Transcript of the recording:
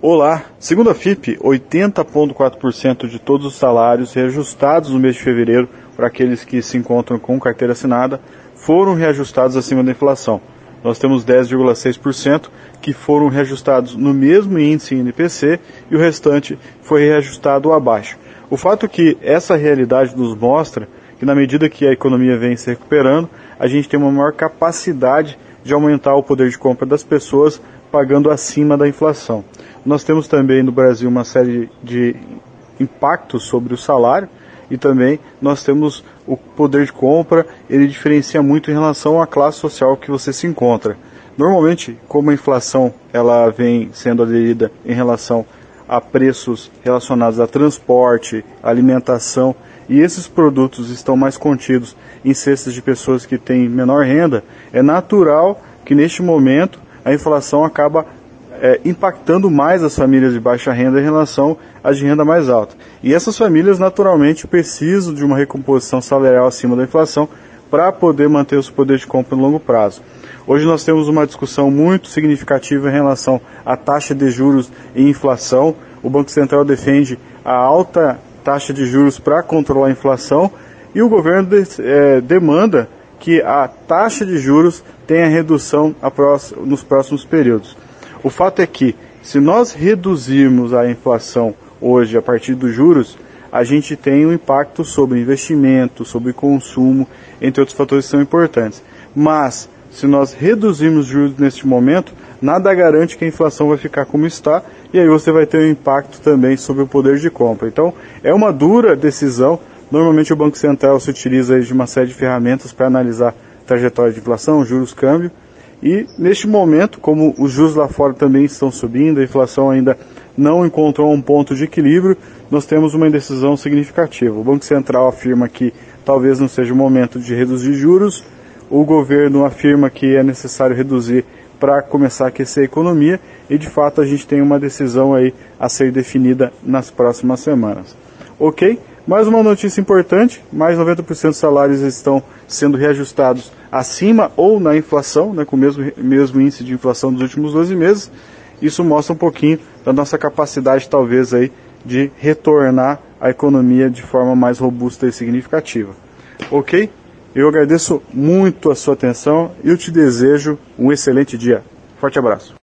Olá, segundo a FIPE, 80,4% de todos os salários reajustados no mês de fevereiro, para aqueles que se encontram com carteira assinada, foram reajustados acima da inflação. Nós temos 10,6% que foram reajustados no mesmo índice INPC e o restante foi reajustado abaixo. O fato é que essa realidade nos mostra que, na medida que a economia vem se recuperando, a gente tem uma maior capacidade de aumentar o poder de compra das pessoas pagando acima da inflação. Nós temos também no Brasil uma série de impactos sobre o salário e também nós temos o poder de compra, ele diferencia muito em relação à classe social que você se encontra. Normalmente, como a inflação ela vem sendo aderida em relação a preços relacionados a transporte, alimentação, e esses produtos estão mais contidos em cestas de pessoas que têm menor renda, é natural que neste momento a inflação acaba impactando mais as famílias de baixa renda em relação às de renda mais alta. E essas famílias naturalmente precisam de uma recomposição salarial acima da inflação para poder manter o seu poder de compra no longo prazo. Hoje nós temos uma discussão muito significativa em relação à taxa de juros e inflação. O Banco Central defende a alta taxa de juros para controlar a inflação e o governo demanda que a taxa de juros tenha redução nos próximos períodos. O fato é que, se nós reduzirmos a inflação hoje a partir dos juros, a gente tem um impacto sobre investimento, sobre consumo, entre outros fatores que são importantes. Mas, se nós reduzirmos os juros neste momento, nada garante que a inflação vai ficar como está, e aí você vai ter um impacto também sobre o poder de compra. Então, é uma dura decisão. Normalmente o Banco Central se utiliza de uma série de ferramentas para analisar a trajetória de inflação, juros, câmbio, e neste momento, como os juros lá fora também estão subindo, a inflação ainda não encontrou um ponto de equilíbrio, nós temos uma indecisão significativa. O Banco Central afirma que talvez não seja o momento de reduzir juros, o governo afirma que é necessário reduzir para começar a aquecer a economia e de fato a gente tem uma decisão aí a ser definida nas próximas semanas. Ok? Mais uma notícia importante, mais 90% dos salários estão sendo reajustados acima ou na inflação, né, com o mesmo índice de inflação dos últimos 12 meses. Isso mostra um pouquinho da nossa capacidade talvez aí de retornar a economia de forma mais robusta e significativa. Ok? Eu agradeço muito a sua atenção e eu te desejo um excelente dia. Forte abraço.